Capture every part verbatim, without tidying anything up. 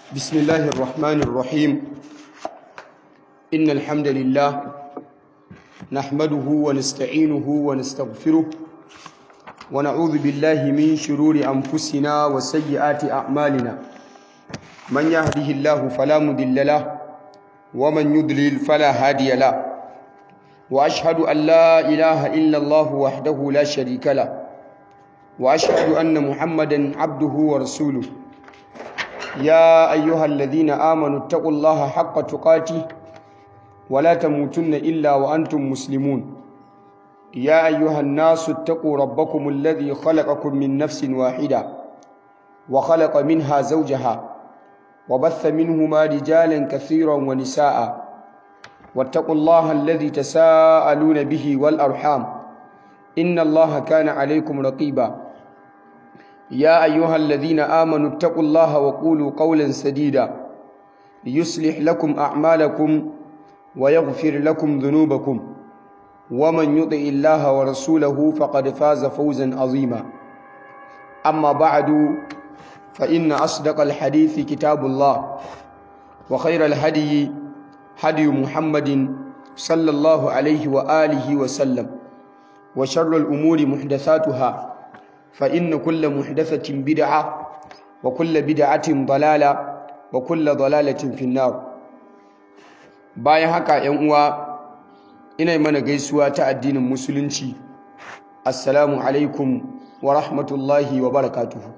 بسم الله الرحمن الرحيم إن الحمد لله نحمده ونستعينه ونستغفره ونعوذ بالله من شرور أنفسنا وسيئات أعمالنا من يهده الله فلا مضل له ومن يضلل فلا هادي له وأشهد أن لا إله إلا الله وحده لا شريك له وأشهد أن محمدا عبده ورسوله يا أيها الذين آمنوا اتقوا الله حق تقاته ولا تموتن إلا وأنتم مسلمون يا أيها الناس اتقوا ربكم الذي خلقكم من نفس واحدة وخلق منها زوجها وبث منهما رجالا كثيرا ونساء واتقوا الله الذي تساءلون به والأرحام إن الله كان عليكم رقيبا يا أيها الذين آمنوا اتقوا الله وقولوا قولا سديدا يصلح لكم أعمالكم ويغفر لكم ذنوبكم ومن يطع الله ورسوله فقد فاز فوزا عظيما أما بعد فإن أصدق الحديث كتاب الله وخير الهدي هدي محمد صلى الله عليه وآله وسلم وشر الأمور محدثاتها فإن كل محدثة بدعة وكل بدعة ضلالة وكل ضلالة في النار bayan haka ‘yan uwa ina mana gaisuwa ta addinin musulunci assalamu alaikum wa rahmatullahi wa barakatuhu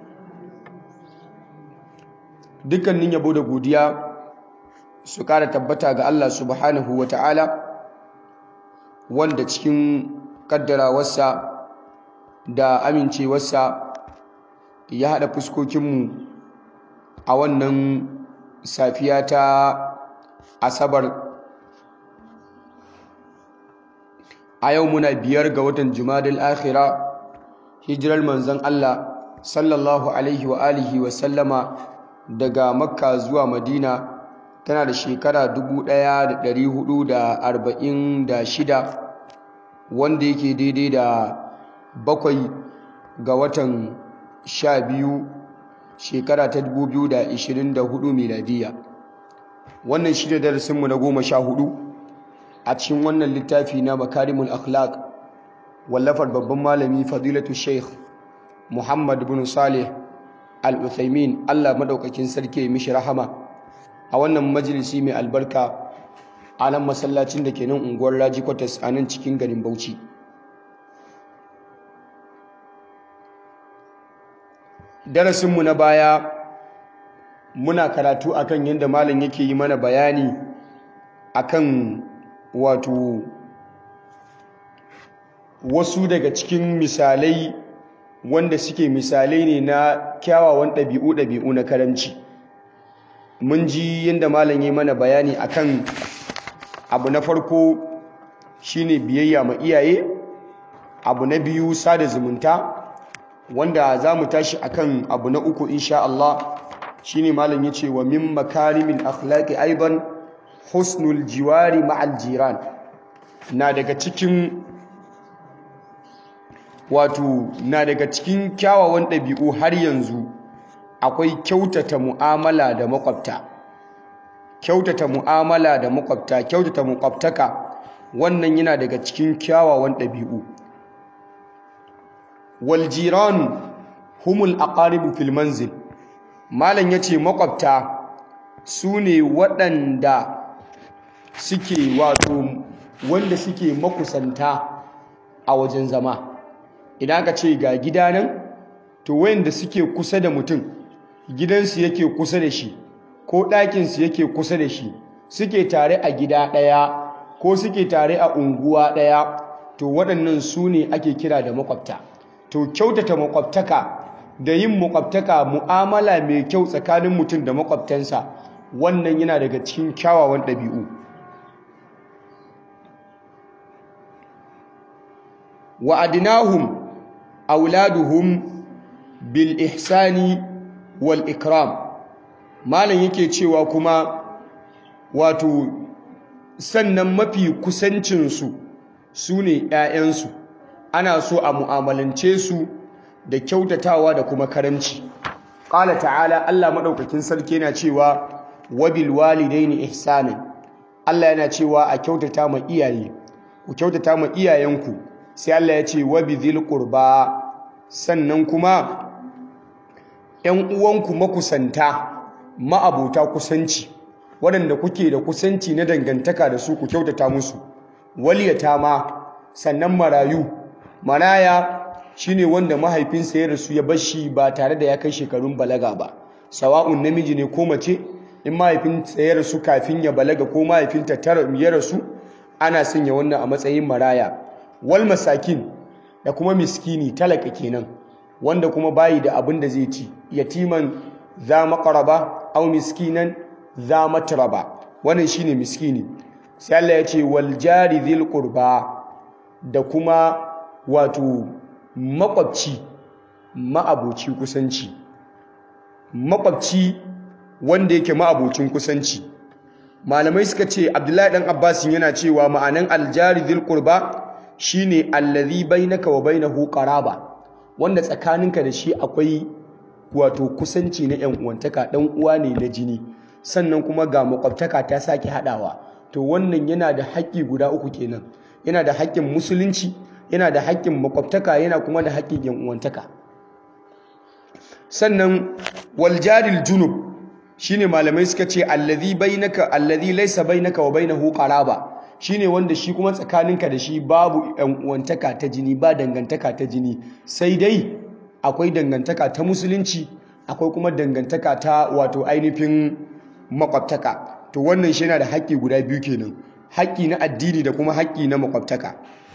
dukkanin yabo da godiya su kara tabbata ga Allah subhanahu wa ta'ala wanda cikin kaddarawarsa da amincewarsa ya haɗa fuskokinmu a wannan safiya ta asabar a yau muna biyar ga watan jumadal akhira hijirar manzon Allah sallallahu alaihi wa alihi wa sallama daga makka zuwa madina tana da shekara dubu ɗaya da ɗari hudu da arba'in da shida wanda yake daidai da bakwai ga watan sha biyu shekara ta dubu biyu da ishirin da hudu miladiya wannan shi ne darasinmu na goma sha hudu a cikin wannan littafi na makarimul akhlaq wallafar babban malami fadilatu sheikh muhammad bin salih al-uthaymin Allah madaukakin sarki ya mishi rahama a wannan majalisi mai albarka a nan masallacin da ke nan unguwar Raji Kwatas a nan cikin garin Bauchi darasinmu na baya muna karatu akan yadda malam yake yi mana bayani akan wato wasu daga cikin misalai wanda suke misalai ne na kyawawan ɗabi'u ɗabi'u na karamci mun ji yadda malam yi mana bayani akan abu na farko shine biyayya ma iyaye abu na biyu sada zumunta wanda za mu tashi akan abu na uku insha Allah shine malam yace wa min makarimin akhlaqi aidan husnul jiwari ma'al jiran na daga cikin wato na daga cikin kyawawan ɗabi'u har yanzu akwai kyautata mu'amala da makwabta kyautata mu'amala da makwabta kyautata makwabtaka wannan yana daga cikin kyawawan ɗabi'u wal jiran humul aqaribu fil manzil malam yace makwabta sune waɗanda suke wato wanda suke makusanta a wajen zama idan aka ce ga gida nan to wayanda suke kusa da mutum gidansu yake kusa da shi ko ɗakinsu yake kusa da shi suke tare a gida ɗaya ko suke tare a unguwa ɗaya to waɗannan su ne ake kira da makwabta to kyautata makwabtaka da yin makwabtaka mu'amala mai kyau tsakanin mutum da makwabtansa wannan yana daga cikin kyawawan ɗabi'u wa adnahum auladuhum bil ihsani wal ikram malam yake cewa kuma wato sannan mafi kusancinsu su ne 'ya'yansu ana so a mu'amalance su da kyautatawa da kuma karamci qala ta'ala Allah madaukakin sarki yana cewa wabil walidaini ihsanan Allah yana cewa a kyautata ma iyaye ku kyautata ma iyayenku sai Allah ya ce wabidhil qurba sannan kuma ƴan uwanku makusanta ma'abota kusanci waɗanda kuke da kusanci na dangantaka da su ku kyautata musu waliyata ma sannan marayu maraya shine wanda mahaifinsa ya rasu ya bar shi ba tare da ya kai shekarun balaga ba sawa'un namiji ne ko mace in mahaifinsa ya rasu kafin ya balaga ko mahaifinta ya rasu ana sanya wannan a matsayin maraya wal masakin da kuma miskini talaka kenan wanda kuma bayi da abin da zai ci yatiman za maqraba aw miskinan za matraba wannan shine miskini sai Allah ya ce wal jari dhil qurba da kuma wato makwabci ma'aboci kusanci makwabci wanda yake ma'abocin kusanci malamai suka ce Abdullahi dan Abbas yana cewa ma'anan aljari dhil qurba shine allazi bainaka wa bainahu qaraba wanda tsakaninka da shi akwai wato kusanci na yan uwantaka dan uwa ne na jini sannan kuma ga makwabtaka ta sake hadawa to wannan yana da haƙƙi guda uku kenan yana da haƙƙin musulunci yana da haƙƙin makwabtaka yana kuma da haƙƙin yan uwantaka sannan wal jaril junub shine malamai suka ce allazi bainaka allazi laysa bainaka wa bainahu qaraba shine wanda shi kuma tsakaninka da shi babu yan uwantaka ta jini ba dangantaka ta jini sai dai akwai dangantaka ta musulunci akwai kuma dangantaka ta wato ainihin makwabtaka to wannan shi yana da haƙƙi guda biyu kenan haƙƙi na addini da kuma haƙƙi na makwabtaka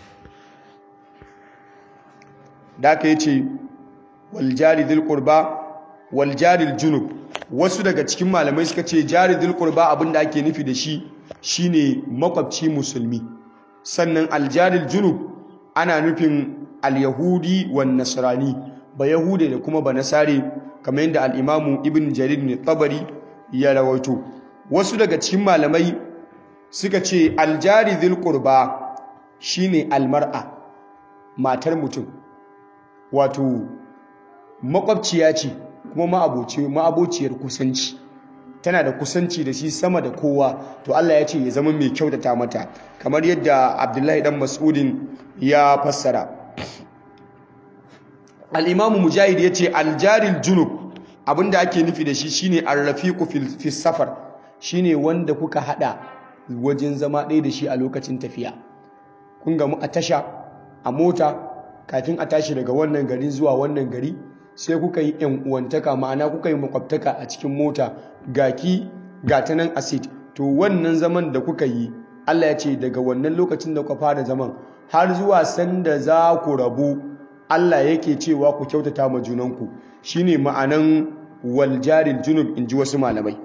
da aka yace wal jari dhil qurba wal jaril junub wasu daga cikin malamai suka ce jari dhil qurba abinda ake nufi da shi shine makwabci musulmi sannan al jaril junub ana nufin al yahudi wan nasrani ba yahude da kuma ba nasare kamar yadda al imamu ibn jarir ne tabari ya rawaito wasu daga cikin malamai suka ce al jari dhil qurba shine al mar'a matar mutum wato makwabciya ce kuma ma'abociyar kusanci tana da kusanci da shi sama da kowa to Allah ya ce ya zama mai kyautata mata kamar yadda Abdullahi dan Mas'udin ya fassara al-Imam Mujahid ya ce al-jaril junub abinda ake nufi da shi shine ar-rafiqu fi safar shine wanda kuka hada wajen zama ɗaya da shi a lokacin tafiya kun gamu a tasha a mota kafin a tashi daga wannan gari zuwa wannan gari sai kuka yi yan uwantaka ma'ana kuka yi makwabtaka a cikin mota gaki gata nan acid to wannan zaman da kuka yi Allah ya ce daga wannan lokacin da kuka fara zaman har zuwa sanda za ku rabu Allah yake cewa ku kyautata ma junanku shine ma'anan wal jaril junub inji wasu malamai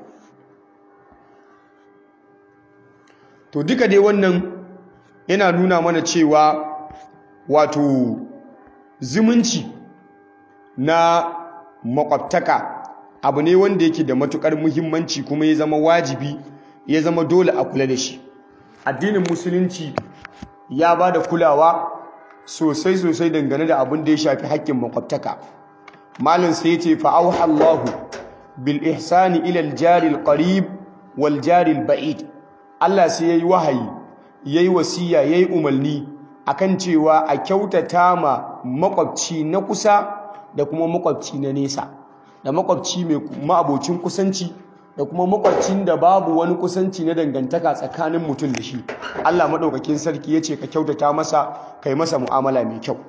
to duka dai wannan yana nuna mana cewa wato zumunci na makwabtaka abu ne wanda yake da matukar muhimmanci kuma ya zama wajibi ya zama dole a kula da shi addinin musulunci ya ba da kulawa sosai sosai dangane da abin da ya shafi haƙƙin makwabtaka malin sai yace fa auha Allahu bil ihsani ila al jari al qarib wal jari al ba'id Allah sai yayi wahayi yayi wasiya yayi umarni akan cewa a kyautata ma makwabci na kusa da kuma makwabci na nesa da makwabci mai ma'abocin kusanci da kuma makwabcin da babu wani kusanci na dangantaka tsakanin mutum da shi Allah madaukakin sarki yace ka kyautata masa kai masa mu'amala mai kyau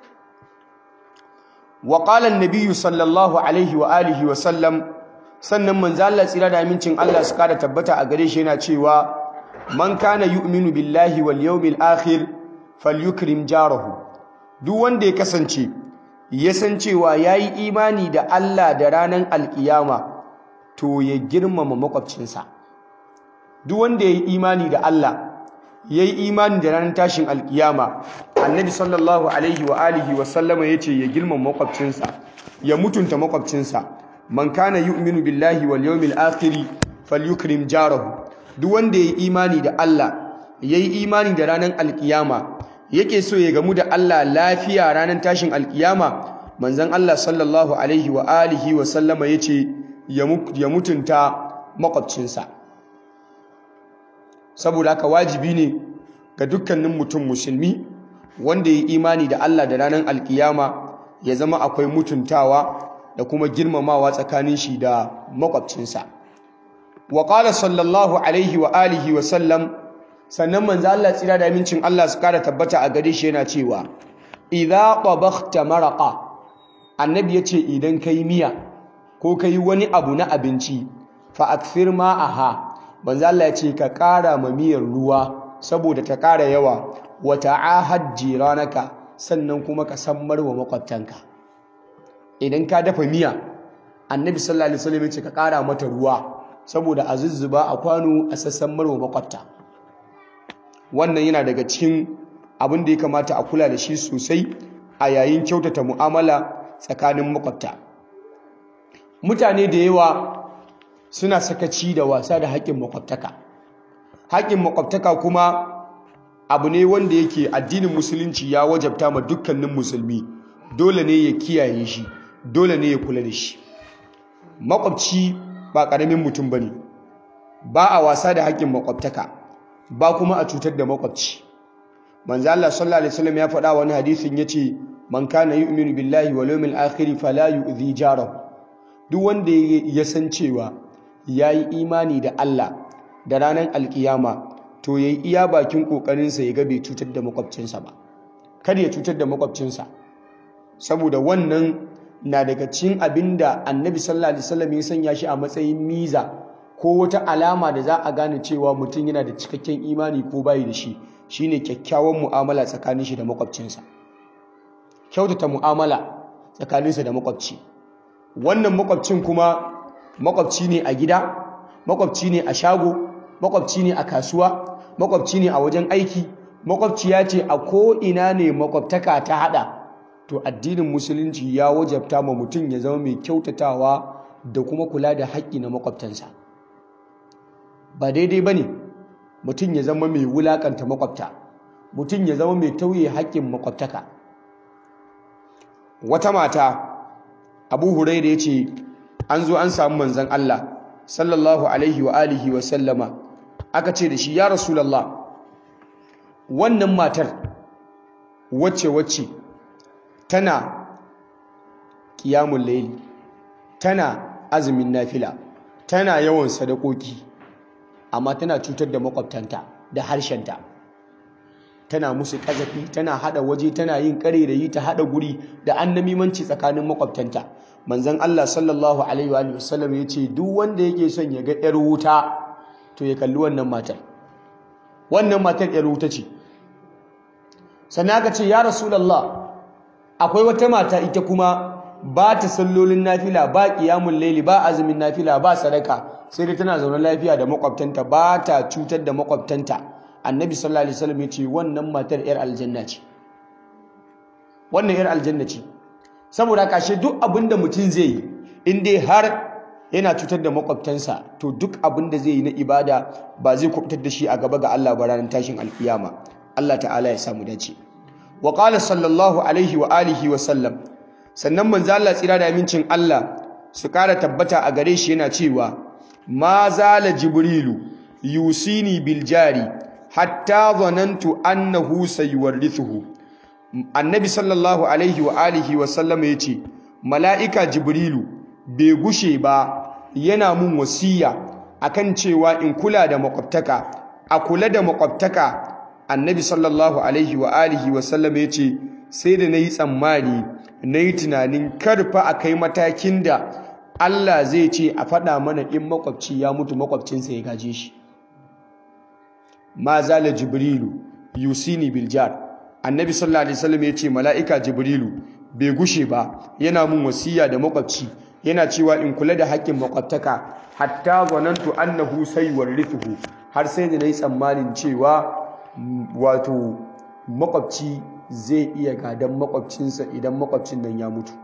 wa qala an-nabiy sallallahu alaihi wa alihi wa sallam sannan manzo Allah tsira da amincin Allah su kada tabbata a gare shi yana cewa man kana yu'minu billahi wal yawmil akhir falyukrim jarahu duk wanda ya kasance ya san cewa yayi imani da Allah da ranar alkiyama to ya girmama makwabcinsa duk wanda yayi imani da Allah yayi imani da ranar tashin alkiyama annabi sallallahu alaihi wa alihi wa sallama yace ya girmama makwabcinsa ya mutunta makwabcinsa man kana yu'minu billahi wal yawmil akhir falyukrim jarahu duk wanda yayi imani da Allah yayi imani da ranar alkiyama yake so ya gamu da Allah lafiya ranar tashin alkiyama manzon Allah sallallahu alaihi wa alihi wa sallama yace ya mutunta makwabcinsa. Saboda haka wajibi ne ga dukkanin mutum musulmi wanda ya imani da Allah da ranar alkiyama ya zama akwai mutuntawa da kuma girmamawa tsakanin shi da makwabcinsa. Wa qala sallallahu alaihi wa alihi wa sallam, sannan manzo Allah tsira da amincin Allah su kara tabbata a gare shi yana cewa idza tabakhta maraqa, annabi yace idan kai miya ko kai wani abu na abinci fa akthir ma'aha, manzo Allah yace ka kara ma miyar ruwa saboda ta kara yawa, wa ta'ahad jiranaka, sannan kuma ka sammar wa makwabtanka. Idan ka dafa miya, annabi sallallahu alaihi wasallam yace ka kara mata ruwa saboda a zuzzuba a kwano a sassan marwa makwabta. Wannan yana daga cikin abin da ya kamata a kula da shi sosai a yayin kyautata mu'amala tsakanin makwabta. Mutane da yawa suna sakaci da wasa da haƙƙin makwabtaka. Haƙƙin makwabtaka kuma abu ne wanda yake addinin musulunci ya wajabta ma dukkanin musulmi, dole ne ya kiyaye shi, dole ne ya kula da shi. Makwabci ba ƙaramin mutum bane, ba a wasa da haƙƙin makwabtaka, ba kuma a cutar da makwabci. Manzo Allah sallallahu alaihi wasallam ya faɗa wani hadisin yace man kana yu'minu billahi wal yawmil akhir fala yu'dhi jarahu. Duk wanda ya san cewa yayi imani da Allah da ranar alkiyama, to yayi iya bakin kokarin sa ya ga bai cutar da makwabcinsa ba. Kada ya cutar da makwabcinsa, saboda wannan na daga cikin abinda Annabi sallallahu alaihi wasallam ya sanya shi a matsayin miza ko wata alama da za a gane cewa mutum yana da cikakken imani ko bayi da shi, shine kyakkyawan mu'amala tsakanin shi da makwabcinsa. Kyautata mu'amala tsakaninsa da makwabci. Wannan makwabcin kuma makwabci ne a gida, makwabci ne a shago, makwabci ne a kasuwa, makwabci ne a wajen aiki, makwabciya ce a ko ina ne makwabtaka ta hada. To addinin musulunci ya wajabta ma mutum ya zama mai kyautatawa da kuma kula da haƙƙi na makwabtansa. Ba daidai bane mutum ya zama mai wulakanta makwabta, mutum ya zama mai tauye haƙƙin makwabtaka. Wata mata, Abu Hurairah yace an zo an samu manzon Allah sallallahu alaihi wa alihi wa sallama, aka ce da shi ya Rasulullah, wannan matar wacce wacce tana qiyamul layl, tana azumin nafila, tana yawan sadakoki, amma tana cutar da makwabtanta da harshenta, tana musu kazafi, tana hada waje, tana yin karerayi, ta hada guri da annamimanci tsakanin makwabtanta. Manzon Allah sallallahu alaihi wa sallam yace duk wanda yake son ya ga yar wuta to ya kalli wannan matar. Wannan matar yar wuta ce. Sannan aka ce ya Rasulullah, akwai wata mata ita kuma ba ta sallolin nafila, ba qiyamul layli, ba azumin nafila, ba sadaka, sai dai tana zaune lafiya da makwabtanta, ba ta cutar da makwabtanta. Annabi sallallahu alaihi wasallam yace wannan matar yar aljanna ce. Wannan yar aljanna ce. Saboda kashe duk abinda mutum zai yi in dai har yana cutar da makwabtansa, to duk abinda zai yi na ibada ba zai kubutar da shi a gaba ga Allah ba ranar tashin alkiyama. Allah ta'ala ya samu dace. Wa qala sallallahu alaihi wa alihi wa sallam, sannan manzo Allah tsira da amincin Allah su kara tabbata a gare shi yana cewa ma zala jibrilu yusini bil jari hatta dhanantu annahu sayuwarrithuhu. Annabi sallallahu alaihi wa alihi wa sallam yace mala'ika jibrilu bai gushe ba yana mun wasiya akan cewa in kula da makwabtaka, a kula da makwabtaka. Annabi sallallahu alaihi wa alihi wa sallam yace sai da nayi tsammani, nayi tunanin karfa akai matakin da Allah zai ce a faɗa mana in makwabci ya mutu makwabcinsa ya gaje shi. Ma zala jibrilu yusini bil jar. Annabi sallallahu alaihi wasallam yace mala'ika jibrilu bai gushe ba yana mun wasiya da makwabci, yana cewa in kula da haƙƙin makwabtaka hatta zanantu annahu sayuwarrithuhu, har sai da nayi tsammanin cewa wato makwabci zai iya gadan makwabcinsa idan makwabcin nan ya mutu.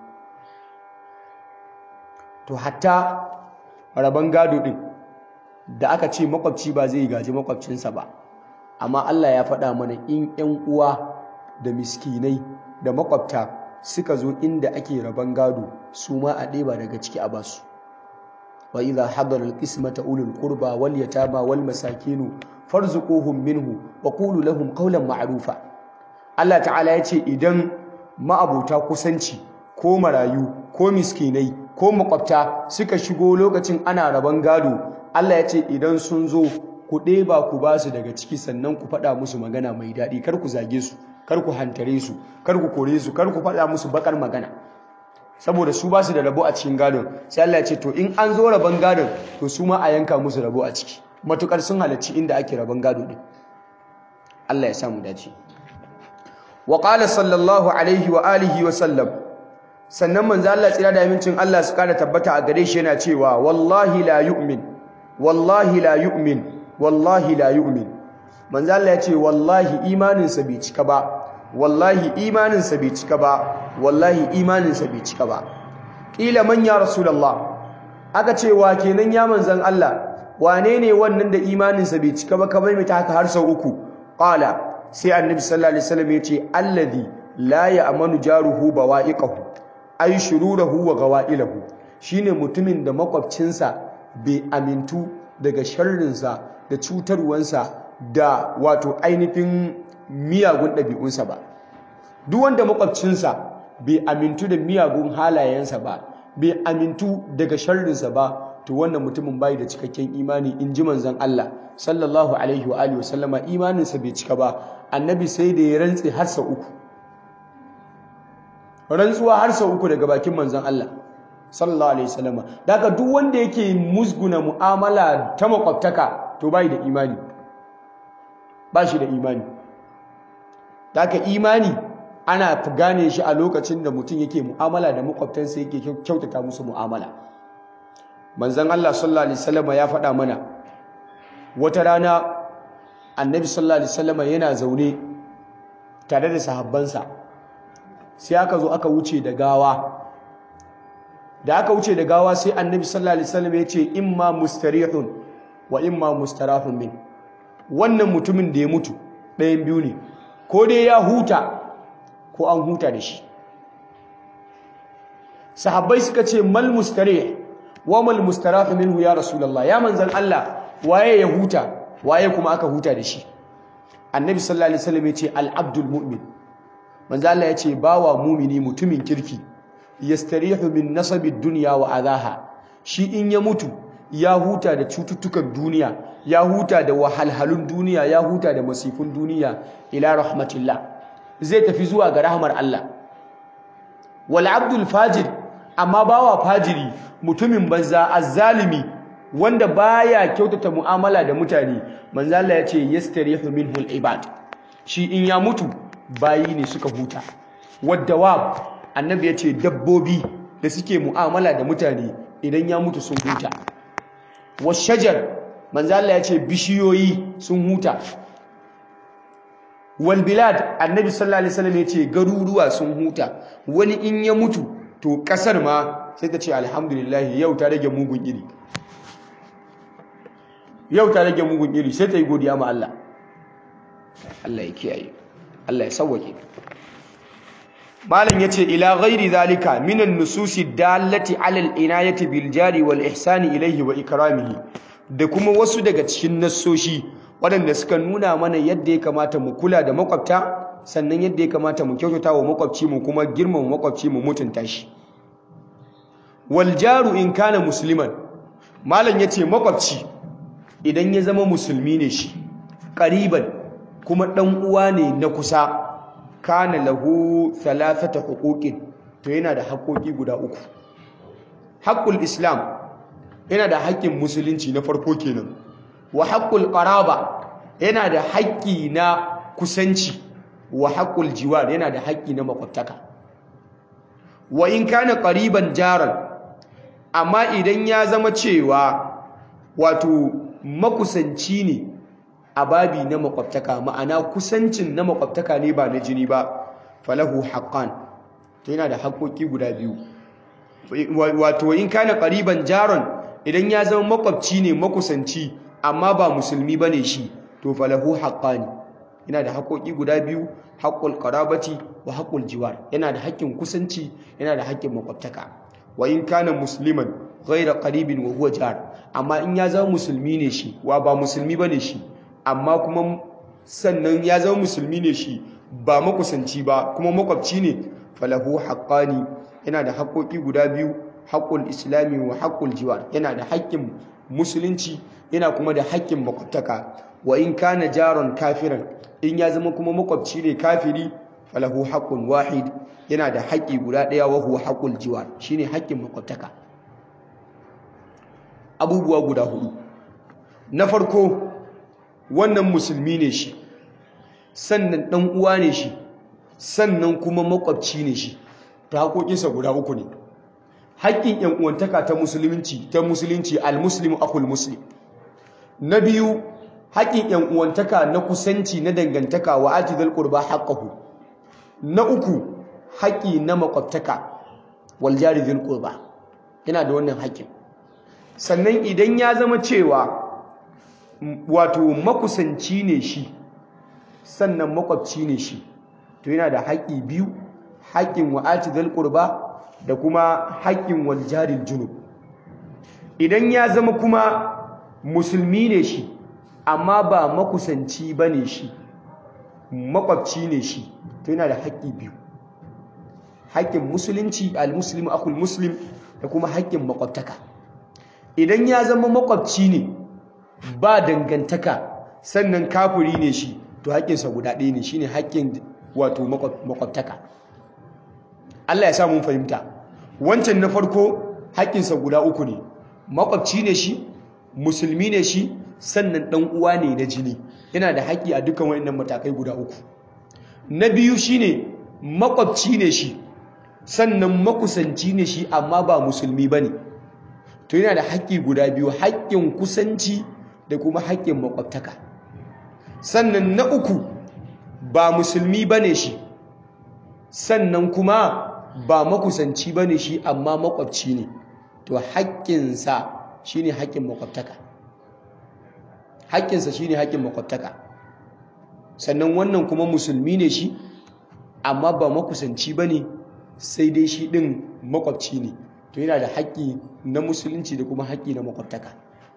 To hatta rabon gado din da aka ce makwabci ba zai gaji makwabcinsa ba, amma Allah ya faɗa mana in ƴan uwa da miskinai da makwabta suka zo inda ake raban gado su ma a ɗeba daga ciki a basu. wa idha hadara al-qismata ulul qurba wal yatama wal masakin farzuquhum minhu wa qulu lahum qawlan ma'rufa. Allah ta'ala ya ce idan ma'abuta kusanci ko marayu ko miskinai ko makwabta suka shigo lokacin ana raban gado, Allah ya ce idan sun zo ku ɗeba ku ba su daga ciki sannan ku faɗa musu magana mai daɗi, kar ku zage su, kar ku hantare su, kar ku kore su, kar ku faɗa musu bakar magana, saboda su ba su da rabo a cikin gadon. Sai Allah ya ce to in an zo raban gadon to su ma a yanka musu rabo a ciki, matukar sun halarci inda ake raban gado din. Allah ya samu dace. Wa qala sallallahu alaihi wa alihi wa sallam, sannan manzo Allah tsira da amincin Allah su kara tabbata a gare shi yana cewa wallahi la yu'min wallahi la yu'min wallahi la yu'min. Manzo Allah ya ce wallahi imaninsa bai cika ba, wallahi imaninsa bai cika ba, wallahi imaninsa bai cika ba. Kila man ya rasulullah, aka ce wa kenan ya manzon Allah, wane ne wannan da imaninsa bai cika ba kamar mai ta haka har sau uku? Qala, sai annabi sallallahu alaihi wasallam ya ce alladhi la ya'manu jaruhu bawa'iqahu ay shururahu wa gawa'ilahu, shine mutumin da makwabcinsa bai amintu daga sharrinsa da cutarwansa da wato ainihin miyagun ɗabi'unsa ba. Duk wanda makwabcinsa bai amintu da miyagun halayensa ba, bai amintu daga sharrinsa ba, to wannan mutumin bai da cikakken imani, in ji manzon Allah sallallahu alaihi wa alihi wasallama. Imaninsa bai cika ba. Annabi sai da ya rantse har sau uku, rantsuwa har sau uku daga bakin manzon Allah sallallahu alaihi wasallama. Daga duk wanda yake musguna mu'amala ta makwabtaka to bai da imani, ba shi da imani. Daga imani ana gane shi a lokacin da mutum yake mu'amala da makwabtansa, yake kyautata musu mu'amala. Manzon Allah sallallahu alaihi wasallama ya faɗa mana wata rana annabi sallallahu alaihi wasallama yana zaune tare da sahabbansa, sai aka zo aka wuce da gawa. Da aka wuce da gawa sai annabi sallallahu alaihi wasallama ya ce imma mustarihun wa imma mustarahun min. Wannan mutumin da ya mutu ɗayan biyu ne, ko dai ya huta ko an huta da shi. Sahabbai suka ce mal mustarih wa mal mustarahu minhu ya rasulullah, ya manzan Allah waye ya huta waye kuma aka huta da shi? Annabi sallallahu alaihi wasallam ya ce al abdul mu'min, manzan Allah ya ce bawa mumini mutumin kirki, yastarihu min nasabid dunya wa adaha, shi in ya mutu ya huta da cututtukan duniya, ya huta da wahalhalun duniya, ya huta da masifun duniya, ila rahmatillah, zai tafi zuwa ga rahmar Allah. Wal abdul fajir, amma bawa fajiri, mutumin banza, azzalimi, wanda baya kyautata mu'amala da mutane, manzo Allah ya ce yastarihu minhu al-ibad, shi in ya mutu bayi ne suka huta. Wadawab, annabi ya ce dabbobi da suke mu'amala da mutane idan ya mutu sun huta. Washajar, manzo Allah ya ce bishiyoyi sun huta. Wal bilad, annabi sallallahu alaihi wasallam ya ce garuruwa sun huta. Wani in ya mutu to kasar ma sai ta ce alhamdulillah yau ta rage mugun iri, yau ta rage mugun iri, sai ta yi godiya ma Allah. Allah ya kiyaye, Allah ya sauwake. Malam yace ila ghairi zalika minan nususi dallati ala al-inayati bil jari wal ihsani ilayhi wa ikramihi, da kuma wasu daga cikin nassoshi waɗanda suka nuna mana yadda ya kamata mu kula da makwabta, sannan yadda ya kamata mu kyautata wa makwabci mu kuma girmama makwabci mu mutunta shi. Wal jaru in kana musliman, malam yace makwabci idan ya zama musulmi ne shi, qariban kuma dan uwa ne na kusa, kana lahu thalathata huquqin, to yana da haƙoƙi guda uku. Haqqul islam, yana da haƙƙin musulunci na farko kenan. Wa haqqul qaraba, yana da haƙƙi na kusanci. Wa haqqul jiwar, yana da haƙƙi na makwabtaka. Wa in kana qariban jaran, amma idan ya zama cewa wato makusanci ne a babi na makwabtaka, ma'ana kusancin na makwabtaka ne ba na jini ba, falahu haqqan, to yana da haƙoƙi guda biyu. Wato in kana qariban jaran, idan ya zama makwabci ne makusanci amma ba musulmi bane shi, to falahu haqqani, yana da haƙoƙi guda biyu, haqqul qarabati wa haqqul jiwar, yana da haƙƙin kusanci yana da haƙƙin makwabtaka. Wa in kana musliman ghayra qaribin wa huwa jar, amma in ya zama musulmi ne shi wa ba musulmi bane shi, amma kuma sannan ya zama musulmi ne shi ba makusanci ba kuma makwabci ne, falahu haqqani, yana da haƙoƙi guda biyu, haqqul islami wa haqqul jiwar, yana da haƙƙin musulunci yana kuma da haƙƙin makwabtaka. Wa in kana jaron kafiran, in ya zama kuma makwabci ne kafiri, falahu haqqun wahid, yana da haƙƙi guda ɗaya, wa huwa haqqul jiwar, shine haƙƙin makwabtaka. Abubuwa guda hudu. Na farko, wannan musulmi ne shi, sannan ɗan uwa ne shi, sannan kuma makwabci ne shi, ta haƙoƙinsa guda uku ne. Haƙƙin ƴan uwantaka ta musulunci ta musulunci al-muslimu akhul muslim. Na biyu, haƙƙin ƴan uwantaka na kusanci na dangantaka wa atidal qurba haqqahu. Na uku, haƙƙi na makwabtaka wal jari dhil qurba, yana da wannan haƙƙin. Sannan idan ya zama cewa wato makusanci ne shi sannan makwabci ne shi, to yana da haƙƙi biyu, haƙƙin wa atidal qurba da kuma haƙƙin wal jaril junub. Idan ya zama kuma musulmi ne shi amma ba makusanci bane shi, makwabci ne shi, to yana da haƙƙi biyu, haƙƙin musulunci al-muslimu akhul muslim da kuma haƙƙin makwabtaka. Idan ya zama makwabci ne ba dangantaka sannan kafiri ne shi, to haƙƙinsa guda ɗaya ne, shine haƙƙin wato makwabtaka. Allah ya sa mun fahimta. Wancan na farko haƙƙinsa guda uku ne, makwabci ne shi, musulmi ne shi, sannan ɗan uwa ne na jini, yana da haƙƙi a dukkan waɗannan matakai guda uku. Na biyu shine makwabci ne shi, sannan makusanci ne shi amma ba musulmi bane, to yana da haƙƙi guda biyu, haƙƙin kusanci da kuma haƙƙin makwabtaka. Sannan na uku, ba musulmi bane shi, sannan kuma ba makusanci bane shi amma makwabci ne, to haƙƙinsa shine haƙƙin makwabtaka. Haƙƙinsa shine haƙƙin makwabtaka. Sannan wannan kuma musulmi ne shi amma ba makusanci bane, sai dai shi ɗin makwabci ne, to yana da haƙƙi na musulunci da kuma haƙƙi na makwabtaka.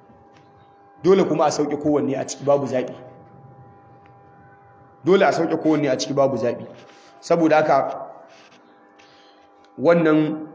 Dole kuma a sauke kowanne a ciki babu zaɓi. Dole a sauke kowanne a ciki babu zaɓi. Saboda haka wannan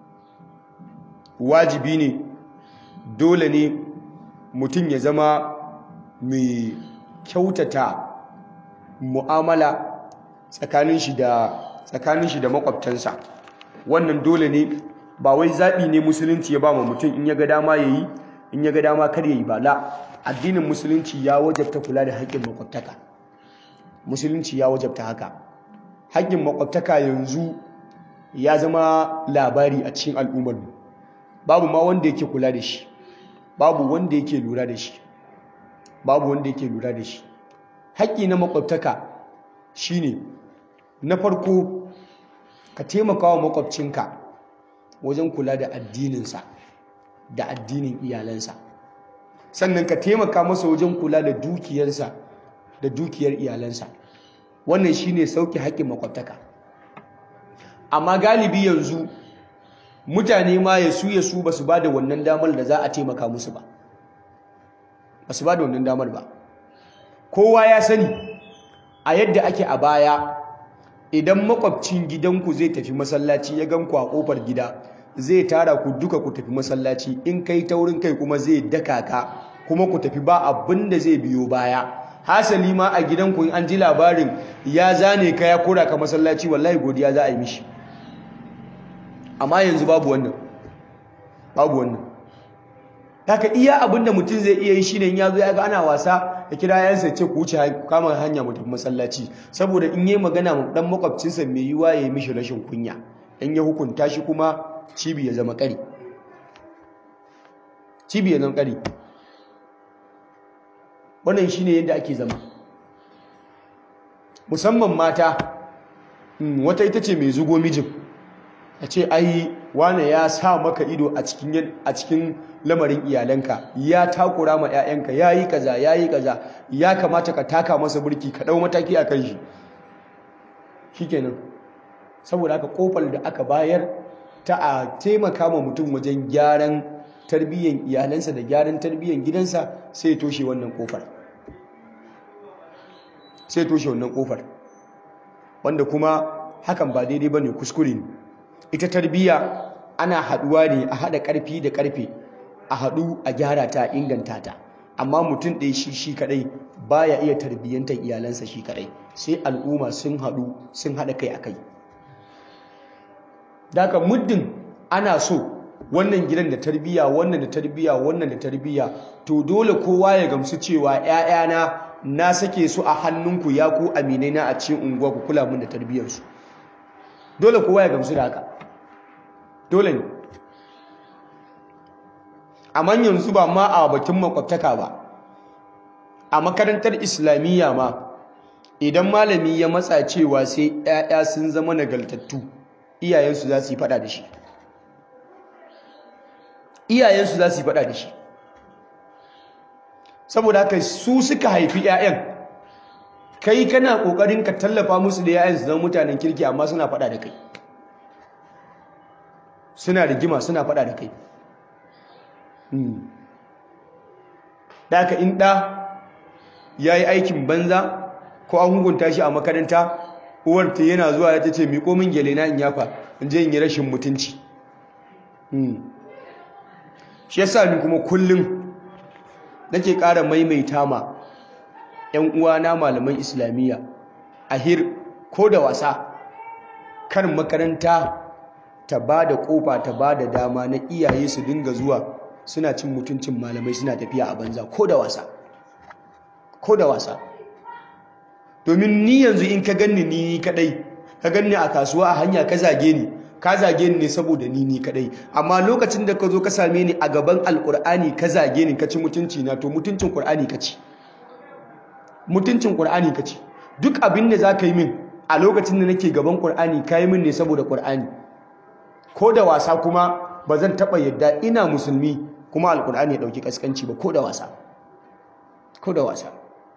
wajibi ne, dole ne mutum ya zama mai kyautata mu'amala tsakanin shi da tsakanin shi da makwabtansa. Wannan dole ne, ba wai zaɓi ne musulunci ya ba ma mutum in ya ga dama ya yi, in ya ga dama kar ya yi ba. La, addinin musulunci ya wajabta kula da haƙƙin makwabtaka. Musulunci ya wajabta haka. Haƙƙin makwabtaka yanzu ya zama labari a cikin al'ummarmu. Babu ma wanda yake kula da shi, babu wanda yake lura da shi, babu wanda yake lura da shi. Haƙƙi na makwabtaka shine, na farko ka taimaka wa makwabcinka wajen kula da addininsa da addinin iyalansa, sannan ka taimaka masa wajen kula da dukiyarsa da dukiyar iyalansa. Wannan shine sauke haƙƙin makwabtaka. Amma galibi yanzu mutane ma yasu yasu basu bada wannan damar da za a taimaka musu ba, basu bada wannan damar ba. Kowa ya sani a yadda ake a baya, idan makwabcin gidanku zai tafi masallaci ya ganku a kofar gida, zai tara ku duka ku tafi masallaci, in kai taurin kai kuma zai daka ka kuma ku tafi, ba abin da zai biyo baya. Hasali ma a gidanku in an ji labarin ya zane ka ya kora ka masallaci, wallahi godiya za a yi mishi. Amma yanzu babu wannan, babu wannan. Haka iya abin da mutum zai iya yi shine in ya zo ya ga ana wasa, ya kira yansa ya ce ku wuce kama hanya mu tafi masallaci, saboda in yi magana ma dan makwabcinsa mai yiwa ya yi mishi rashin kunya, in ya hukunta shi kuma cibi ya zama ƙari, cibi ya zama ƙari. Wannan shine yadda ake zama. Musamman mata, wata ita ce mai zugo mijin, a ce ai wane ya sa maka ido a cikin a cikin lamarin iyalanka, ya takura ma 'ya'yanka, ya yi kaza ya yi kaza, ya kamata ka taka masa burki ka ɗau mataki a kan shi shikenan. Saboda haka kofar da aka bayar ta a taimaka ma mutum wajen gyaran tarbiyyar iyalansa da gyaran tarbiyyar gidansa sai toshe wannan kofar sai toshe wannan kofar wanda kuma hakan ba daidai bane, kuskure ne. Ita tarbiyya ana haduwa ne a hada karfi da karfe, a hadu a gyara ta, inganta ta, amma mutum ɗaya shi shi kadai baya iya tarbiyyantar iyalansa shi kadai, sai al'umma sun hadu sun hada kai akai. Daga muddin ana so wannan gidan da tarbiyya, wannan da tarbiyya, wannan da tarbiyya, to dole kowa ya gamsu cewa ƴaƴana na sake su a hannunku ya ku aminai na a cikin unguwa, ku kula mun da tarbiyyarsu. Dole kowa ya gamsu da haka, dole ne. Amma yanzu ba ma a bakin makwabtaka ba, a makarantar islamiyya ma idan malami ya matsa cewa sai ƴaƴa sun zama nagartattu, iyayensu za su yi fada da shi iyayensu za su yi fada da shi saboda haka su suka haifi ƴaƴan, kai kana kokarin ka tallafa musu da ƴaƴan su zama mutanen kirki, amma suna fada da kai, suna rigima, suna fada da kai. da haka in ɗa ya yi aikin banza ko an hukunta shi a makaranta, uwar ta yana zuwa ta ce miƙo min gele na in yafa in je in yi rashin mutunci. Shi yasa ni kuma kullum nake ƙara maimaita ma ƴan uwana malaman islamiyya, ahir ko da wasa kar makaranta ta ba da ƙofa, ta ba da dama na iyaye su dinga zuwa suna cin mutuncin malamai, suna tafiya a banza, ko da wasa ko da wasa. Domin ni yanzu in ka ganni ni kadai, ka ganni a kasuwa a hanya ka zage ni, ka zage ni ne saboda ni ni kadai, amma lokacin da ka zo ka same ni a gaban alkur'ani ka zage ni, ka ci mutunci na, to mutuncin qur'ani ka ci mutuncin qur'ani ka ci. Duk abin da zaka yi min a lokacin da nake gaban qur'ani, ka yi min ne saboda qur'ani. Ko da wasa kuma ba zan taba yadda ina musulmi kuma alkur'ani ya dauki kaskanci ba, ko da wasa ko da wasa.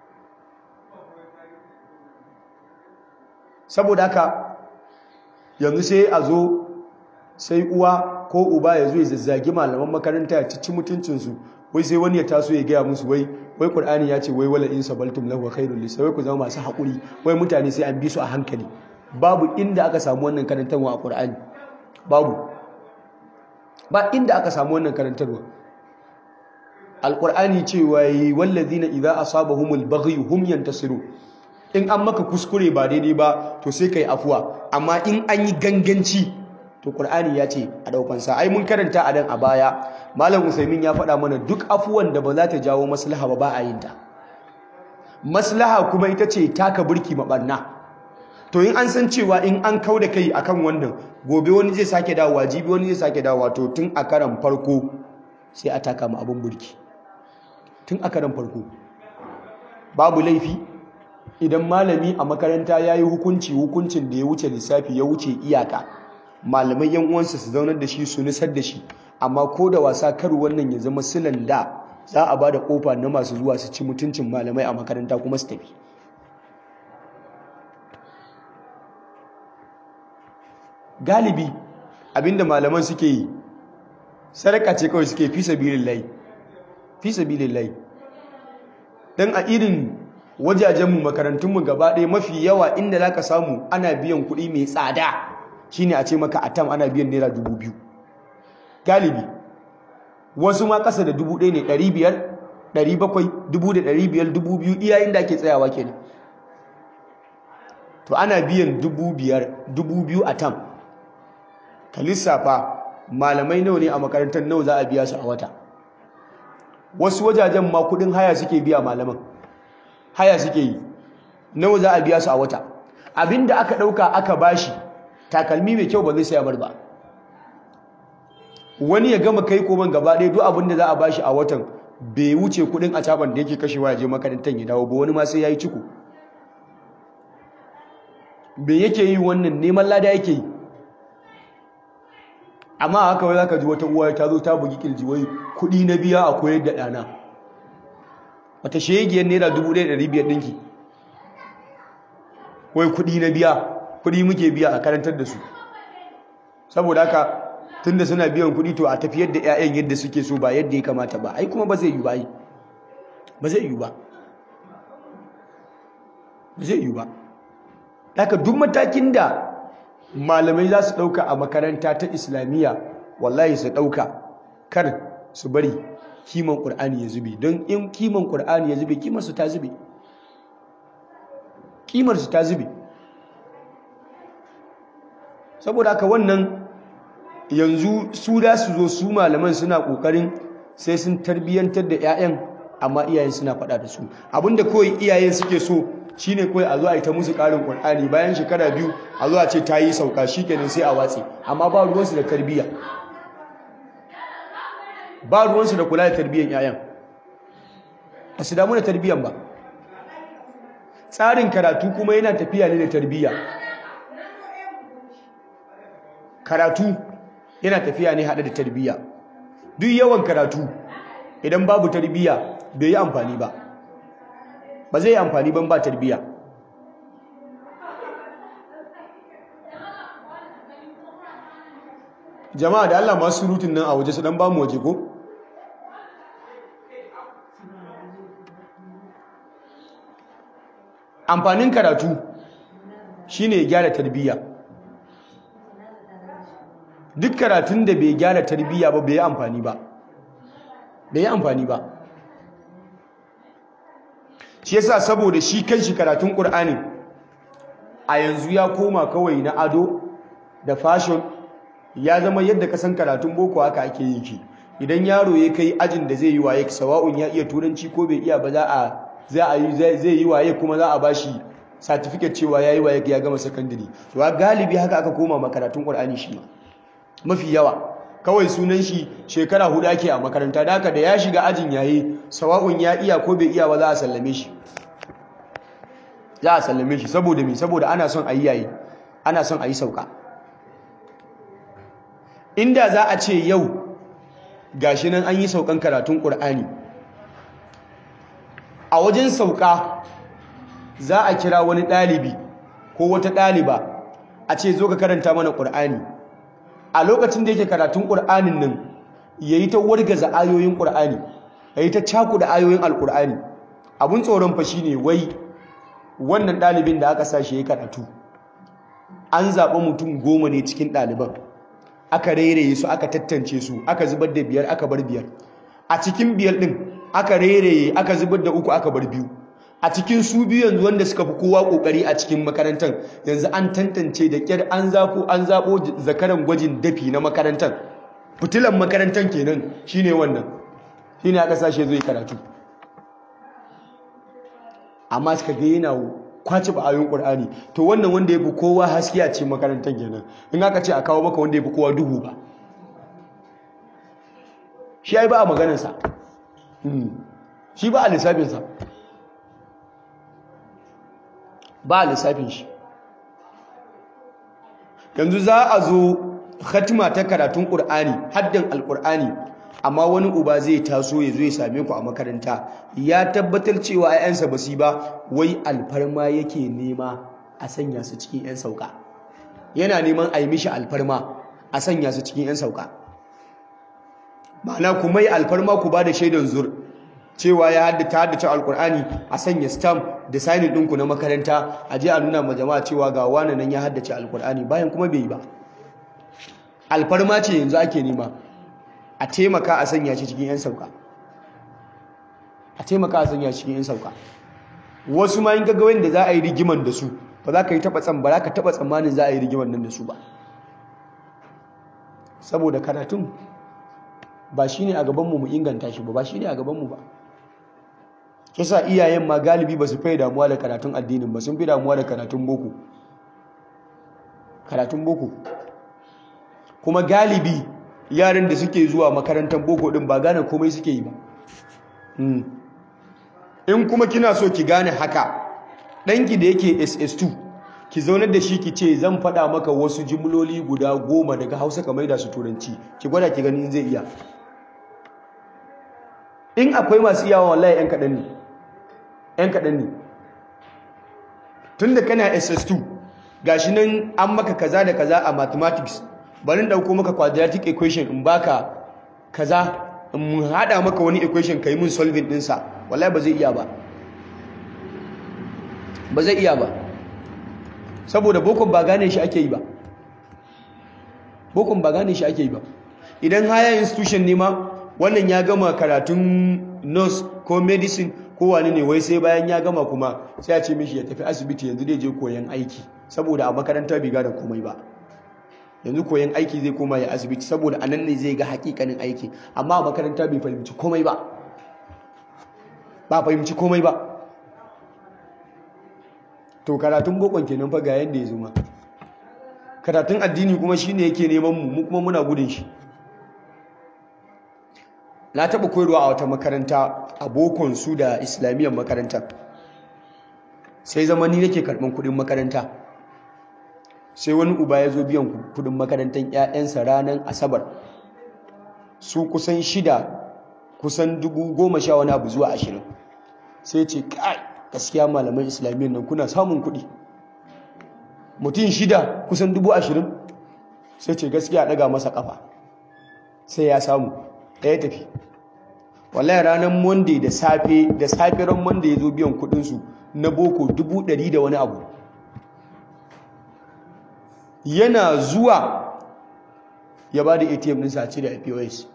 Saboda haka yanzu sai a zo sai uwa ko uba ya zo ya zazzagi malaman makaranta ya cici mutuncinsu, wai sai wani ya taso ya gaya musu wai wai Qur'ani ya ce wai wala in sabaltum lahu khairul lis, wai ku zama masu haƙuri, wai mutane sai an bi su a hankali. Babu inda aka samu wannan karantarwa a Qur'ani, babu ba inda aka samu wannan karantarwa. Al-Qur'ani cewa wallazina idza asabahumul baghyu hum yantasirun. In an maka kuskure ba daidai ba to sai kai afuwa, amma in an yi ganganci to Qur'ani ya ce a daukan sa. Ai mun karanta a dan a baya, Malam Usaimin ya faɗa mana duk afuwan da ba za ta jawo maslaha ba ba a yin ta. Maslaha kuma ita ce taka burki mabarna. To in an san cewa in an kauda kai akan wannan, gobe wani zai sake dawowa, jibi wani zai sake dawowa, to tun a karan farko sai a taka mu abun burki. Tun a karan farko babu laifi idan malami a makaranta ya yi hukunci hukuncin da ya wuce lissafi, ya wuce iyaka, malamai yan uwansa su zaunar da shi, su nisar da shi, amma ko da wasa kar wannan ya zama silan da za a ba da kofa na masu zuwa su ci mutuncin malamai a makaranta kuma su tafi. Galibi abinda malaman suke yi sadaka ce kawai suke fi sabilillahi fi sabilillahi. Dan a irin wajajenmu makarantunmu gaba ɗaya mafi yawa inda za ka samu ana biyan kuɗi mai tsada shine a ce maka atam ana biyan naira dubu biyu galibi, wasu ma ƙasa da dubu ɗaya ne, ɗari biyar, ɗari bakwai, dubu da ɗari biyar, dubu biyu, iya inda ake tsayawa kenan. To ana biyan dubu biyar, dubu biyu atam, ka lissafa malamai nawa ne a makarantar, nawa za a biya su a wata. Wasu wajajen ma kuɗin haya suke biya malaman, haya suke yi, nawa za a biya su a wata. Abinda aka ɗauka aka bashi takalmi mai kyau ba zai saya mar ba. Wani ya gama kai koman gaba ɗaya duk abinda za a bashi a watan bai wuce kuɗin acaban da yake kashewa ya je makarantar ya dawo ba, wani ma sai ya yi ciko. Me yake yi wannan? Neman lada yake yi. amma haka wai zaka ji wata uwa ta zo ta bugi kirji wai kuɗi na biya a koyar da ɗana wata shegiyar naira dubu ɗaya da ɗari biyar ɗinki wai kuɗi na biya kuɗi muke biya a karantar da su saboda haka tunda suna biyan kuɗi to a tafiyar da 'ya'yan yadda suke so ba yadda ya kamata ba ai kuma ba zai yi ba ai ba zai yi ba ba zai yi ba haka duk matakin da malamai za su ɗauka a makaranta ta islamiyya wallahi su ɗauka kar su bari kiman ƙur'ani ya zube don in kiman ƙur'ani ya zube kimarsu ta zube kimarsu ta zube saboda haka wannan yanzu su da su zo su malaman suna ƙoƙarin sai sun tarbiyyantar da 'ya'yan amma iyayen suna faɗa da su abinda kawai iyayen suke so shine kawai a zo a yi ta musu ƙarin ƙur'ani bayan shekara biyu a zo a ce ta yi sauka shikenan sai a watse amma ba ruwansu da tarbiyya ba ruwansu da kula da tarbiyyar 'ya'yan ba su damu da tarbiyyan ba tsarin karatu kuma yana tafiya ne da tarbiyya karatu yana tafiya ne haɗe da tarbiyya duk yawan karatu idan babu tarbiyya bai yi amfani ba ba zai yi amfani ban ba tarbiyya jama'a da Allah masu surutun nan a waje su dan bamu waje ko amfanin karatu shine ya gyara tarbiyya duk karatun da bai gyara tarbiyya ba bai yi amfani ba bai yi amfani ba shi yasa saboda shi kanshi karatun Qur'ani a yanzu ya koma kawai na ado da fashion ya zama yadda ka san karatun boko haka ake yin shi idan yaro ya kai ajin da zai yi waye sawa'un ya iya turanci ko bai iya ba za a za a yi zai yi waye kuma za a bashi certificate cewa yayi waye ya gama secondary to galibi haka aka koma makaratun Qur'ani shi ma mafi yawa kawai sunan shi shekara hudu ake a makaranta da haka da ya shiga ajin yayi sawa'un ya iya ko bai iya ba za a sallame shi za a sallame shi saboda me saboda ana son ayi yayi ana son ayi sauka inda za a ce yau gashi nan an yi saukan karatun Qur'ani a wajen sauka za a kira wani ɗalibi ko wata ɗaliba a ce zo ka karanta mana Qur'ani a lokacin da yake karatun Qur'anin nan yayi ta wargaza ayoyin Qur'ani yayi ta cakuda ayoyin Al-Qur'ani abun tsoron fa shine wai wannan ɗalibin da aka sashi yayi karatu an zaɓa mutum goma ne cikin ɗaliban aka rairaye su aka tattance su aka zubar da biyar aka bar biyar a cikin biyar din aka rairaye aka zubar da uku aka bar biyu a cikin su biyu yanzu wanda suka fi kowa kokari a cikin makarantar yanzu an tantance da kyar an zafo an zabo zakaran gwajin dafi na makarantar fitilan makarantar kenan shine wannan shine aka sashe zai karatu amma suka ga yana kwaci ba ayoyin Qur'ani to wannan wanda yafi kowa haske a cikin makarantar kenan in aka ce a kawo maka wanda yafi kowa duhu ba shi ai ba a maganar sa shi ba a lissafin sa ba a lissafin shi yanzu za a zo khatima ta karatun Qur'ani haddan Al-Qur'ani amma wani uba zai taso ya zo ya same ku a makaranta ya tabbatar cewa ayyansa ba su ba wai alfarma yake nema a sanya su cikin yan sauka yana neman a yi mishi alfarma a sanya su cikin yan sauka ma'ana kuma yi alfarma ku ba da shaidan zur cewa ya haddata haddace alkur'ani a sanya stamp da signing ɗinku na makaranta a je a nuna ma jama'a cewa ga wani nan ya haddace alkur'ani bayan kuma bai yi ba alfarma ce yanzu ake nema a taimaka a sanya shi cikin yan sauka a taimaka a sanya shi cikin yan sauka wasu ma in ga wanda za a yi rigiman da su ba za ka yi taba tsan ba za ka taba tsammanin za a yi rigiman nan da su ba saboda karatun ba shine a gaban mu mu inganta shi ba ba shine a gaban mu ba kisa iyayen ma galibi ba su fai damuwa da karatun addinin ba sun fi damuwa da karatun boko karatun boko kuma galibi yaran da suke zuwa makarantar boko din ba gane komai suke yi ba in kuma kina so ki gane haka ɗanki da yake S S two ki zaunar da shi ki ce zan faɗa maka wasu jimloli guda goma daga Hausa ka maida su turanci ki gwada ki gani in zai iya in akwai masu iyawa wallahi yan kaɗan ne yan kaɗan ne tunda kana S S two gashi nan an maka kaza da kaza a mathematics bari in dauko maka quadratic equation in baka kaza in hada maka wani equation kai mun solving din sa wallahi ba zai iya ba ba zai iya ba saboda bokon ba gane shi ake yi ba bokon ba gane shi ake yi ba idan higher institution ne ma wannan ya gama karatun nurse ko medicine ko wani ne wai sai bayan ya gama kuma sai a ce mishi ya tafi asibiti yanzu zai je koyan aiki saboda a makaranta bai gane komai ba yanzu koyan aiki zai koma ya asibiti saboda anan ne zai ga hakikanin aiki amma a makaranta bai fahimci komai ba ba fahimci komai ba to karatun bokon kenan fa ga yanda ya zuma karatun addini kuma shine yake neman mu mu kuma muna gudun shi na taɓa koyarwa a wata makaranta a bokon su da islamiyyar makaranta sai zama ni nake karɓan kuɗin makaranta sai wani uba ya zo biyan kuɗin makarantar 'ya'yansa ranar asabar su kusan shida kusan dubu goma sha wani abu zuwa ashirin sai ce kai gaskiya malaman islamiyyar nan kuna samun kuɗi mutum shida kusan dubu ashirin sai ce gaskiya ɗaga masa ƙafa sai ya samu ɗaya tafi wallahi ranar monday da safe da safe ran monday ya zo biyan kudinsu na boko dubu ɗari da wani abu yana zuwa ya ba da atm ɗinsa a cire a pos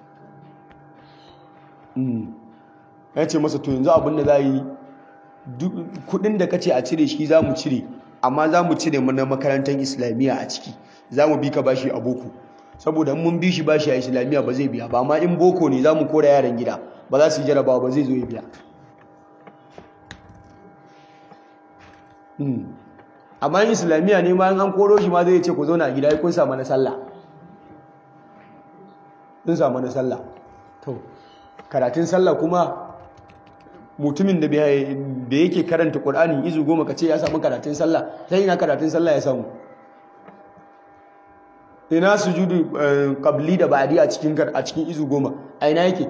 ya ce masa to yanzu abinda za yi kudin da ka ce a cire shi za mu cire amma za mu cire mana makarantar islamiyya a ciki za mu bi ka bashi a boko saboda mun bi shi bashi a islamiyya ba zai biya ba amma in boko ne za mu kora yaran gida ba za su yi jarabawa ba zai zo ya biya amma in islamiyya ne ma an koro shi ma zai ce ku zauna a gida kun samu na sallah kun samu na sallah to karatun sallah kuma mutumin da yake karanta Qur'ani izu goma ka ce ya samu karatun sallah sai ina karatun sallah ya samu ina sujudu qabli da ba'di a cikin a cikin izu goma a ina yake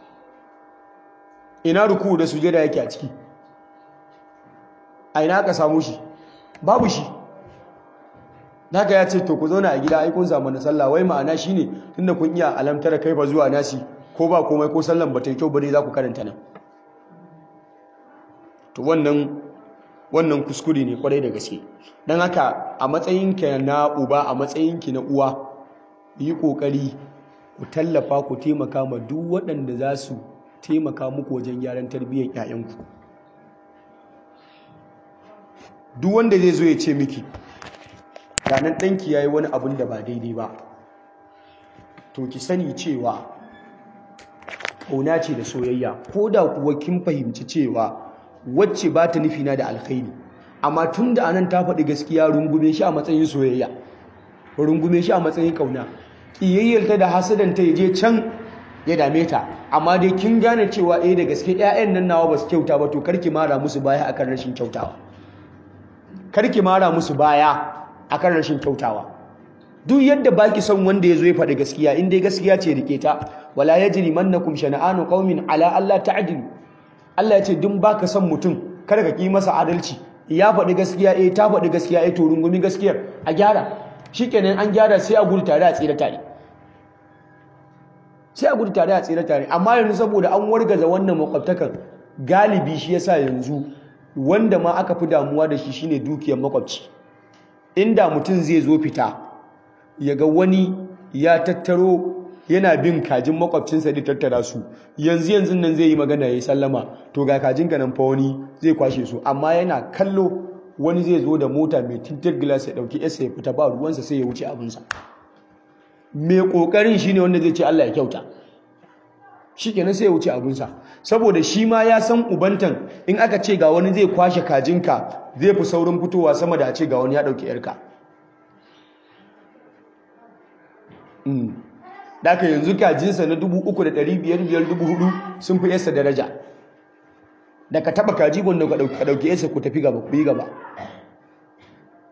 ina ruku da sujada yake a ciki a ina ka samu shi babu shi daga ya ce to ku zauna a gida ai kun samu na sallah wai ma'ana shine tunda kun iya alamtar kai ba zuwa nasi ko ba komai ko sallan ba ta yi kyau ba dai za ku karanta nan to wannan wannan kuskure ne kwarai da gaske don haka a matsayinka na uba a matsayinki na uwa yi kokari ku tallafa ku taimaka ma duk waɗanda za su taimaka muku wajen gyaran tarbiyyar 'ya'yanku duk wanda zai zo ya ce miki ranar ɗanki ya yi wani abin da ba daidai ba to ki sani cewa ƙauna ce da soyayya ko da kuwa kin fahimci cewa wacce ba ta nufina da alkhairi amma tun da anan ta faɗi gaskiya rungume shi a matsayin soyayya rungume shi a matsayin ƙauna ƙiyayyarta da hasadanta ya je can ya dame ta amma dai kin gane cewa eh da gaske 'ya'yan nan nawa ba su kyauta ba to karki mara musu baya akan rashin kyautawa karki mara musu baya akan rashin kyautawa duk yadda baki son wanda ya zo ya faɗi gaskiya in dai gaskiya ce rike ta wala yajrimannakum shana'anu qaumin ala alla ta'dilu Allah ya ce duk baka son mutum kada ka ki masa adalci ya faɗi gaskiya eh ta faɗi gaskiya eh to rungumi gaskiyar a gyara shikenan an gyara sai a gudu tare a tsira tare sai a gudu tare a tsira tare amma yanzu saboda an wargaza wannan makwabtakan galibi shi yasa yanzu wanda ma aka fi damuwa da shi shine dukiyar makwabci inda mutum zai zo fita ya ga wani ya tattaro yana bin kajin makwabcinsa da tattara su yanzu yanzu nan zai yi magana ya yi sallama to ga kajin ka nan fa wani zai kwashe su amma yana kallo wani zai zo da mota mai tinted glass ya dauki yasa ya fita ba ruwansa sai ya wuce abinsa mai kokarin shine wanda zai ce Allah ya kyauta shikenan sai ya wuce abinsa saboda shi ma ya san ubantan in aka ce ga wani zai kwashe kajinka zai fi saurin fitowa sama da a ce ga wani ya dauki yarka Daka yanzu kajinsa na dubu uku da ɗari biyar biyar dubu hudu sun fi yasa daraja da ka taba kaji wanda ka ɗauki yasa ku tafi gaba ku yi gaba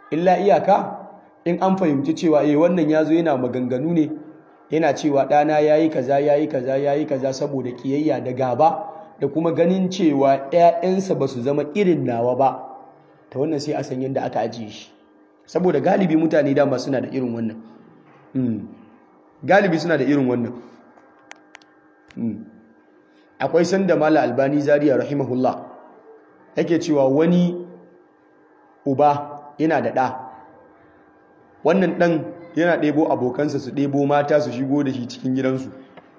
illa iyaka in an fahimci cewa eh wannan yazo yana maganganu ne yana cewa ɗana yayi kaza yayi kaza yayi kaza saboda kiyayya da gaba da kuma ganin cewa ƴaƴansa ba su zama irin nawa ba, ta wannan sai a san yadda aka ajiye shi, saboda galibi mutane dama suna da irin wannan mm. galibi suna da irin wannan mm. akwai sanda Malam Albani Zaria rahimahullah yake cewa wani uba yana da ɗa, wannan ɗan yana ɗebo abokansa su ɗebo mata su shigo da shi cikin gidansu,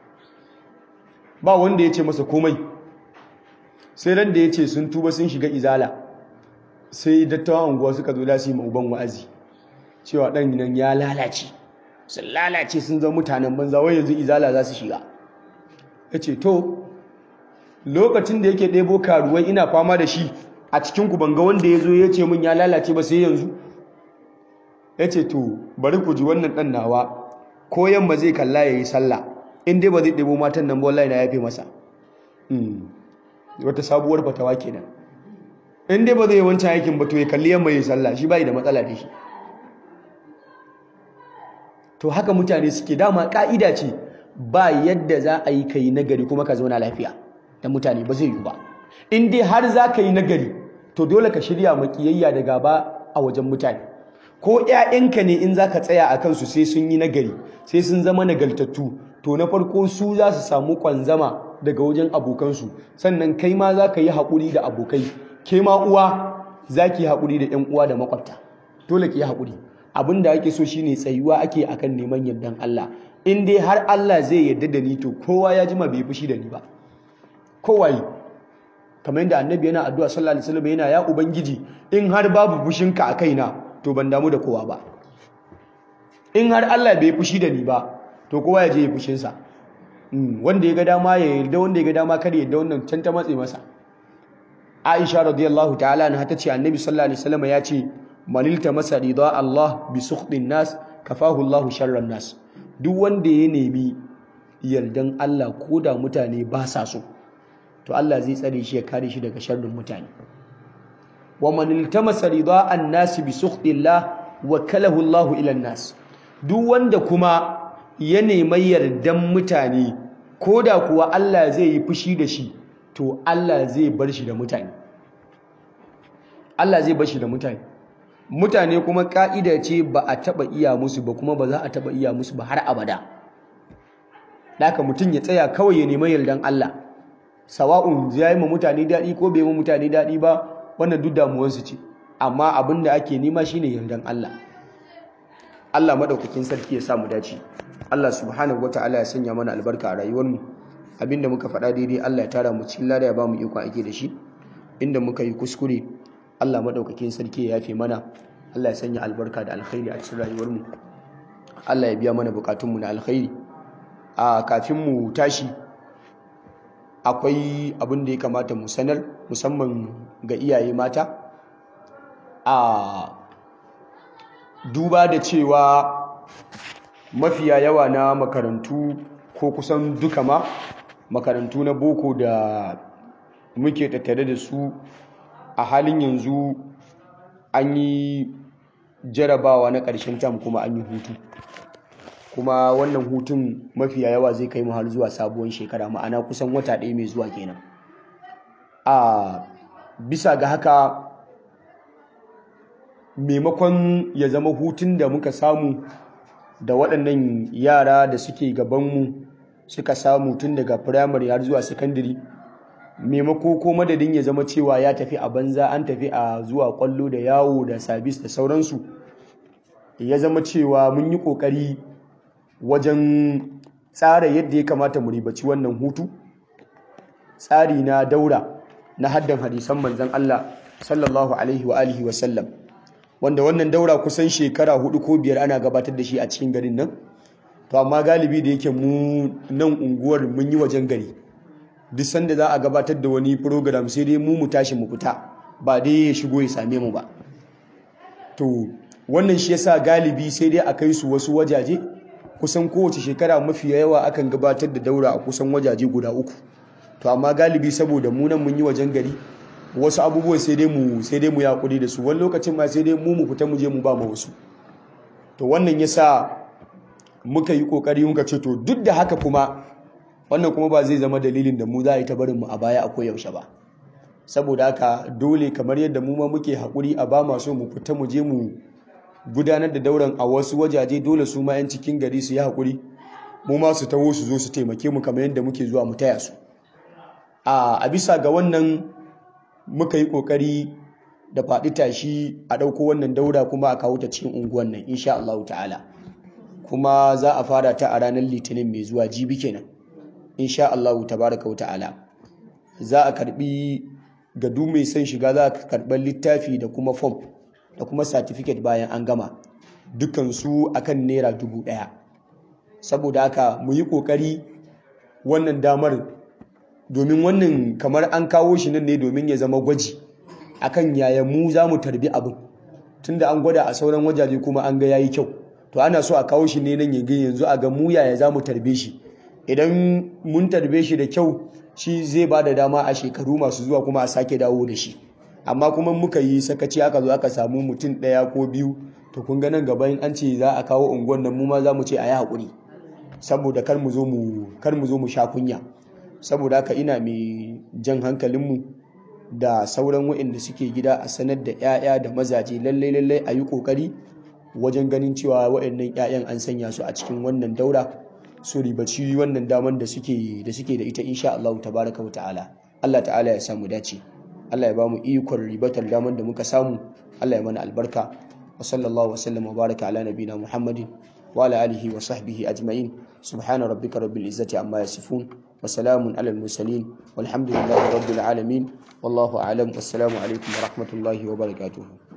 ba wanda ya ce masa komai, sai ran da ya ce sun tuba sun shiga izala, sai dattawan unguwa suka zo da su yi ma uban wa'azi cewa ɗan nan ya lalace, sun lalace sun zama mutanen banza, wai yanzu izala za su shiga. Ya ce to lokacin da yake ɗebo karuwai ina fama da shi a cikinku ban ga wanda ya zo ya ce min ya lalace ba sai yanzu. Ya ce to bari ku ji wannan ɗan nawa ko yamma zai kalla ya yi sallah, in dai ba zai ɗebo matan nan ba wallahi na yafe masa. Wata sabuwar fatawa kenan. In dai ba zai yi wancan aikin ba to ya kalli yamma ya yi sallah, shi bai da matsala da shi. To haka mutane suke, dama ka'ida ce ba yadda za a yi ka yi nagari kuma ka zauna lafiya da mutane, ba zai yi ba. In dai har za ka yi nagari to dole ka shirya makiyayya da gaba a wajen mutane. Ko 'ya'yanka ne in za ka tsaya a kansu sai sun yi nagari, sai sun zama nagaltattu, to na farko su za su samu kwanzama daga wajen abokansu, sannan kai ma za ka yi haƙuri da abokai, ke ma uwa za ki yi haƙuri da 'yan uwa da makwabta, dole ki yi haƙuri. Abin da ake so shine tsayuwa ake akan neman yardan Allah. In dai har Allah zai yarda da ni to kowa ya jima bai fushi da ni ba, kowa yi. Kamar yadda annabi yana addu'a sallallahu alaihi wasallam yana ya ubangiji in har babu fushinka a kaina to ban damu da kowa ba. In har Allah bai fushi da ni ba to kowa ya je ya fushinsa. Wanda ya ga dama ya yarda, wanda ya ga dama kada ya yarda, wannan can ta matse masa. Aisha radiyallahu ta'ala anha ta ce annabi sallallahu alaihi wasallam ya ce manilta masa rida Allah bi sukhtin nas kafahu Allah sharran nas. Duk wanda ya nemi yardan Allah ko da mutane ba sa so to Allah zai tsare shi ya kare shi daga sharrin mutane. Wa manilta masa rida an-nas bi sukhtillah wakalahu Allah ila nas. Duk wanda kuma ya nemi yardan mutane ko da kuwa Allah zai yi fushi da shi to Allah zai bar shi da mutane. Allah zai bar shi da mutane. Mutane kuma ka'ida ce ba a taba iya musu ba kuma ba za a taba iya musu ba har abada. Daka mutum ya tsaya kawai ya nemi yardan Allah. Sawa'un zai yi ma mutane daɗi ko bai ma mutane daɗi ba, wannan duk damuwarsu ce. Amma abin da ake nema shine yardan Allah. Allah madaukakin sarki ya sa mu dace. Allah subhanahu wataala ya sanya mana albarka a rayuwarmu. Abinda muka faɗa daidai Allah ya tara mu cikin lada ya ba mu iko ake da shi. Inda muka yi kuskure Allah madaukakin sarki ya yafe mana. Allah ya sanya albarka da alkhairi a cikin rayuwarmu. Allah ya biya mana bukatunmu na alkhairi. A kafin mu tashi akwai abin da ya kamata mu sanar musamman ga iyaye mata. A duba da cewa mafiya yawa na makarantu ko kusan duka ma makarantu na boko da muke tattare da su a halin yanzu an yi jarabawa na ƙarshen tam kuma an yi hutu, kuma wannan hutun mafiya yawa zai kai mu har zuwa sabuwar shekara, ma'ana kusan wata ɗaya mai zuwa kenan. A bisa ga haka maimakon ya zama hutun da muka samu da waɗannan yara da suke gabanmu suka samu tun daga firamare har zuwa sakandare, maimako ko madadin ya zama cewa ya tafi a banza, an tafi a zuwa kwallo da yawo da sabis da sauransu, ya zama cewa mun yi ƙoƙari wajen tsara yadda ya kamata mu ribaci wannan hutu, tsari na daura na haddan hadisan manzon Allah sallallahu alaihi wa alihi wa sallam, wanda wannan daura kusan shekara hudu ko biyar ana gabatar da shi a cikin garin nan. To amma galibi da yake mu nan unguwar mun yi wajen gari, duk sanda za a gabatar da wani program sai dai mu mu tashi mu fita, ba dai ya shigo ya same mu ba. To wannan shi yasa galibi sai dai a kai su wasu wajaje. Kusan kowace shekara mafi yawa akan gabatar da daura a kusan wajaje guda uku. To amma galibi saboda mu nan mun yi wajen gari, wasu abubuwan sai dai mu sai dai mu yakuri da su, wani lokacin ma sai dai mu mu fita mu je mu ba mu wasu. To wannan yasa muka yi kokari muka ce to duk da haka kuma wannan kuma ba zai zama dalilin da mu za a yi ta barin mu a baya a koyaushe ba. Saboda haka dole kamar yadda mu ma muke haƙuri a ba masu mu fita mu je mu gudanar da dauran a wasu wajaje, dole su ma 'yan cikin gari su yi haƙuri mu ma su taho su zo su taimake mu kamar yadda muke zuwa mu taya su. A bisa ga wannan muka yi ƙoƙari da faɗi tashi a ɗauko wannan daura kuma a kawo ta cikin unguwan nan insha Allah ta'ala, kuma za a fara ta a ranar litinin mai zuwa jibi kenan insha Allah tabaraka wa ta'ala. Za a karbi ga duk mai son shiga, za a karɓar littafi da kuma form da kuma certificate bayan an gama, dukansu akan naira dubu ɗaya. Saboda haka mu yi ƙoƙari wannan damar, domin wannan kamar an kawo shi nan ne domin ya zama gwaji akan yaya mu za mu tarbi abin, tunda an gwada a sauran wajaje kuma an ga yayi kyau, to ana so a kawo shi ne nan yanzu a ga mu yaya za mu tarbe shi. Idan mun tarbe shi da kyau, shi zai ba da dama a shekaru masu zuwa kuma a sake dawo da shi. Amma kuma muka yi sakaci aka zo aka samu mutum ɗaya ko biyu, to kun ga nan gaba in an ce za a kawo unguwan nan mu ma za mu ce a yi haƙuri, saboda kar mu zo mu kar mu zo mu sha kunya. Saboda haka ina mai jan hankalinmu da sauran waɗanda suke gida a sanar da 'ya'ya da mazaje lallai lallai a yi ƙoƙari wajen ganin cewa waɗannan 'ya'yan an sanya su a cikin wannan daura, su ribaci wannan daman da suke da suke da ita insha Allah tabaraka wa ta'ala. Allah ta'ala ya samu dace, Allah ya bamu ikon ribatar daman da muka samu, Allah ya mana albarka. Wa sallallahu wa sallam wa baraka ala nabina Muhammadin wa ala alihi wa sahbihi ajma'in. Subhana rabbika rabbil izzati amma yasifun wa salamun alal mursalin walhamdulillahi rabbil alamin. Wallahu a'lam. Wassalamu alaikum wa rahmatullahi wa barakatuh.